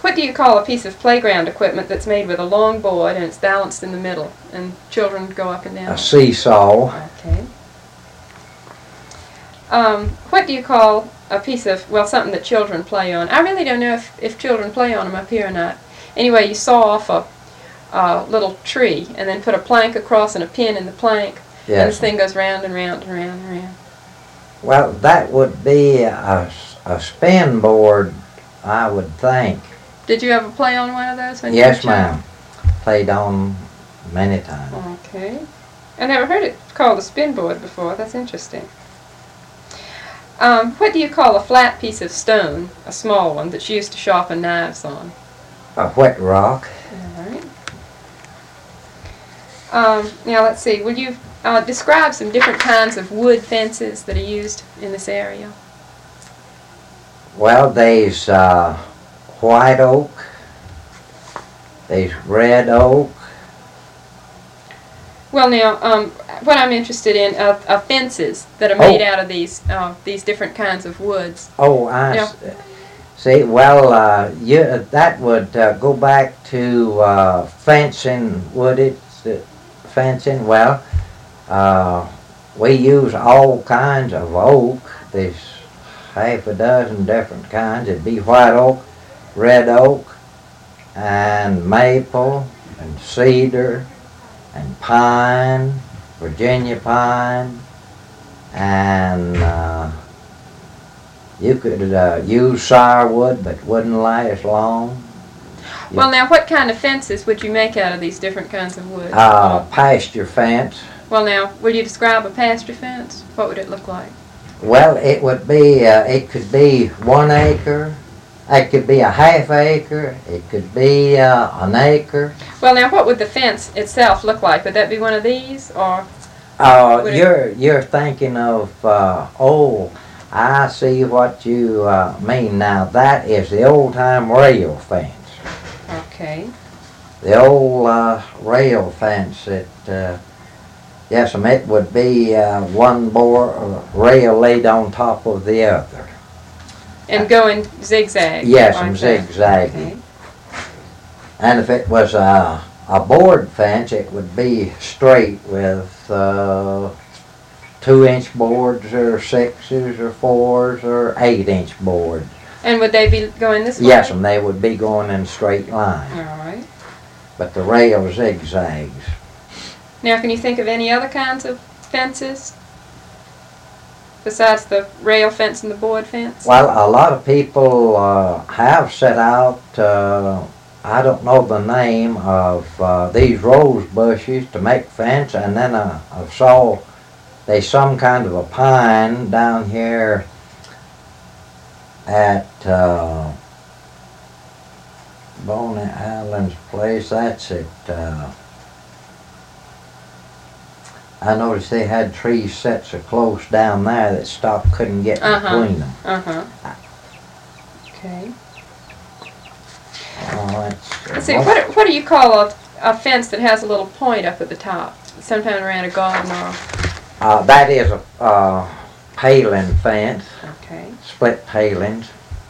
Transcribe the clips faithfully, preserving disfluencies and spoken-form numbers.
what do you call a piece of playground equipment that's made with a long board and it's balanced in the middle and children go up and down? A seesaw. Okay. Um, what do you call a piece of, well, something that children play on? I really don't know if, if children play on them up here or not. Anyway, you saw off a uh, little tree and then put a plank across and a pin in the plank. Yes. And this thing goes round and round and round and round. Well, that would be a, a spin board, I would think. Did you ever play on one of those when Yes, you were a child? ma'am. Played on many times. Okay. I never heard it called a spin board before. That's interesting. Um, what do you call a flat piece of stone, a small one, that's used to sharpen knives on? A wet rock. All right. Um, now let's see. Will you uh, describe some different kinds of wood fences that are used in this area? Well, there's uh, white oak. There's red oak. Well, now, um, what I'm interested in are, are fences that are made Oh. out of these uh, these different kinds of woods. Oh, I Yeah. s- see. Well, uh, you, that would uh, go back to uh, fencing, would it? Uh, fencing. Well, uh, we use all kinds of oak. There's half a dozen different kinds. It'd be white oak, red oak, and maple, and cedar, and pine, Virginia pine, and uh, you could uh, use sourwood, but wouldn't last long. You- Well, now, what kind of fences would you make out of these different kinds of wood? Uh, pasture fence. Well, now, will you describe a pasture fence? What would it look like? Well, it would be, uh, it could be one acre, it could be a half acre, it could be uh, an acre. Well, now, what would the fence itself look like? Would that be one of these, or? Uh, Would it- you're, you're thinking of, uh, oh, I see what you uh, mean now. That is the old-time rail fence. Okay. The old uh, rail fence that, uh, yes, um, it would be uh, one board uh, rail laid on top of the other. And going zigzag? Yes, like I'm that. zigzagging. Okay. And if it was a, a board fence, it would be straight with uh, two-inch boards or sixes or fours or eight-inch boards. And would they be going this way? Yes, and they would be going in straight line, All right. but the rail zigzags. Now, can you think of any other kinds of fences besides the rail fence and the board fence? Well, a lot of people uh, have set out, uh, I don't know the name of uh, these rose bushes to make fence, and then uh, I saw there's some kind of a pine down here at uh, Bonnie Allen's place. That's it. Uh, I noticed they had trees set so close down there that stock couldn't get Uh-huh. between them. Uh-huh. Okay. Oh, that's, Let's see, what, what do you call a, a fence that has a little point up at the top? Sometimes around a garden or... Uh, that is a uh, paling fence, Okay. split palings.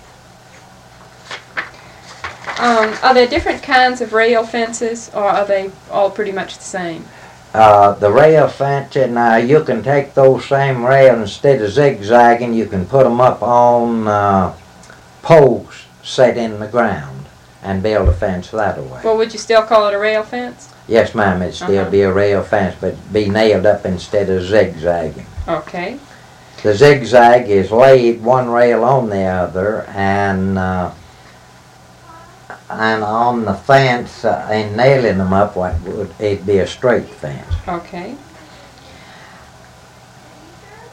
Um, are there different kinds of rail fences, or are they all pretty much the same? Uh, the rail fence, now you can take those same rails, instead of zigzagging, you can put them up on uh, posts set in the ground and build a fence that way. Well, would you still call it a rail fence? Yes, ma'am, it'd still Uh-huh. be a rail fence, but be nailed up instead of zigzagging. Okay. The zigzag is laid one rail on the other, and uh, and on the fence, uh, and nailing them up, what would it'd be a straight fence. Okay.